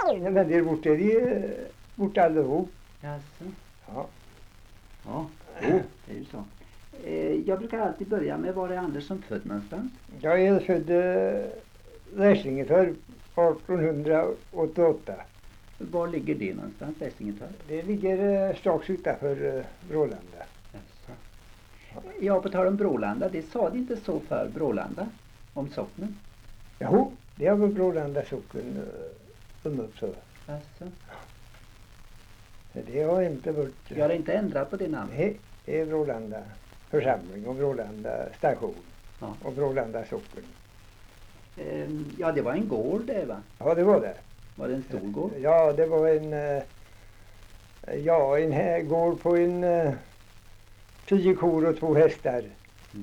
Men det är borta allihop. Jaså? Ja. Ja, det är ju så. Jag brukar alltid börja med var är Andersson född någonstans? Jag är född Väslingetorp 1888. Var ligger det någonstans, Väslingetorp? Det ligger strax utanför Brålanda. Jaså. Ja, på tal om Brålanda, det sa de inte så för Brålanda om socknen? Jo, det har väl Brålanda socken upp så. Jaså. Det har inte varit... Jag har inte ändrat på det namnet. Nej, det är Brålanda församling och Brålanda station. Ja. Och Brålanda socken. Ja, det var en gård det, va? Ja, det var det. Var det en stor gård? Ja, det var en här gård på 10 kor och 2 hästar. Mm.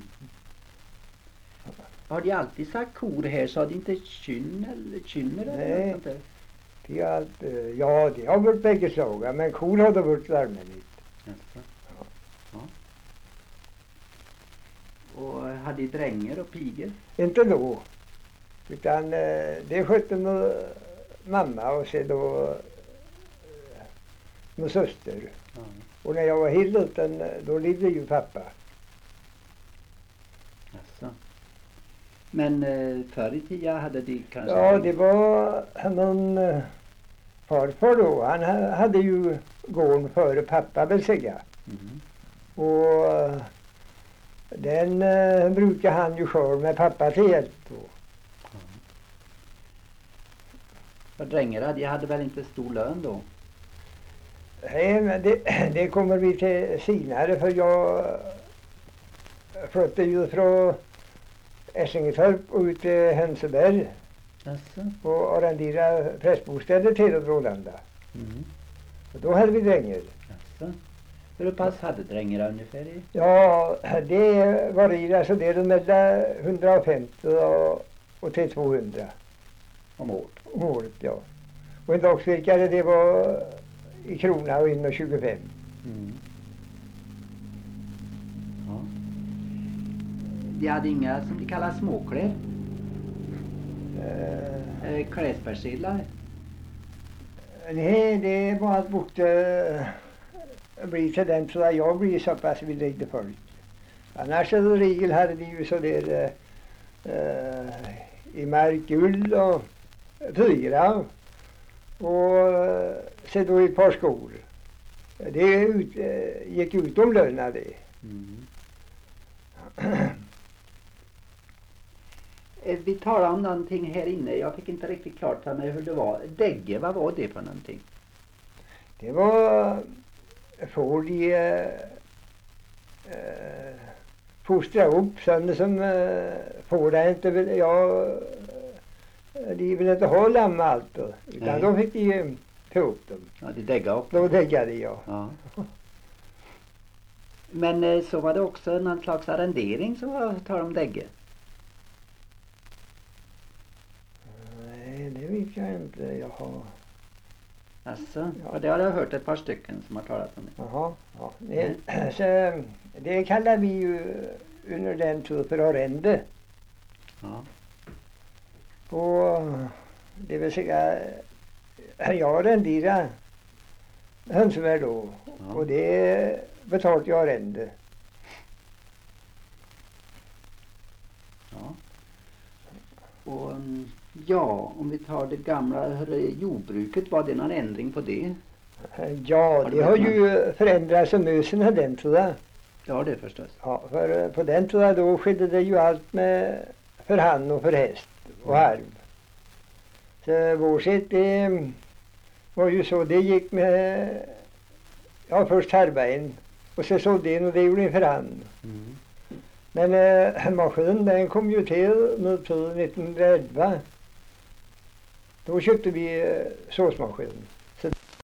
Har de alltid sagt kor här, så har de inte kynner eller Nej. något sånt där? Det är allt, ja, det har varit bägge slaga, men kor har det varit allmänligt. Jaså. Ja. Och hade de dränger och pigor? Inte då, utan det skötte mamma och så då med syster. Ja. Och när jag var helt liten, då levde ju pappa. Jaså. Men förr i tiden hade de kanske... Ja, det var någon farfar då. Han hade ju gården före pappa, vill säga. Mm. Och den brukar han ju själv med pappa till hjälp då. Ja. Och drängarna, de hade väl inte stor lön då? Nej, men det kommer vi till senare, för jag flyttade ju från Essingetorp och ut till Hönseberg Jaså. och arrenderade prästbostäder till Brålanda. Mm. Och då hade vi dränger. Jaså. Hur pass hade drängarna ungefär i? Ja, det varierar så det är mellan 150 och till 200 Om året? om året, ja. Och en dagsvirkare det var i krona och 1,25. Mm. Ja. De hade inga som de kallar småkläder. Klädespersedlar. Nej, det var allt bort bli till den så jag blir så pass vid det förut. Annars i regel hade de ju så där i märkull och 4 och så då ett par skor. Det gick utom löna det. Mm. Vi talade om någonting här inne. Jag fick inte riktigt klart för mig hur det var. Dägge, vad var det för någonting? Det var får de fostra upp sådana som får det inte vill, de vill inte ha lamm allt då, utan Nej. då fick de ta upp dem. Ja, det dägga upp. Då däggade jag. Ja. Men så var det också någon slags arrendering som var tal om dägge. Nej, det vet jag inte. Jaha. Alltså, Ja. och det har jag hört ett par stycken som har talat om det. Jaha. Ja. Så, det kallar vi ju under den tiden för arrende. Ja. Och det vill säga, jag arrenderade Hönseberg då. Ja. Och det betalade jag arrende. Ja. Och ja, om vi tar det gamla jordbruket, var det någon ändring på det? Ja, det har ju förändrats som musen har den tror jag. Ja, det förstås. Ja, för på den tror jag då skedde det ju allt med för hand och för häst och harv. Så vår sätt det var ju så, det gick med, ja först harvain och så sådde en och det gjorde en för hand. Mm. Men maskinen den kom ju till nu till 1911. Då köpte vi såsmaskin.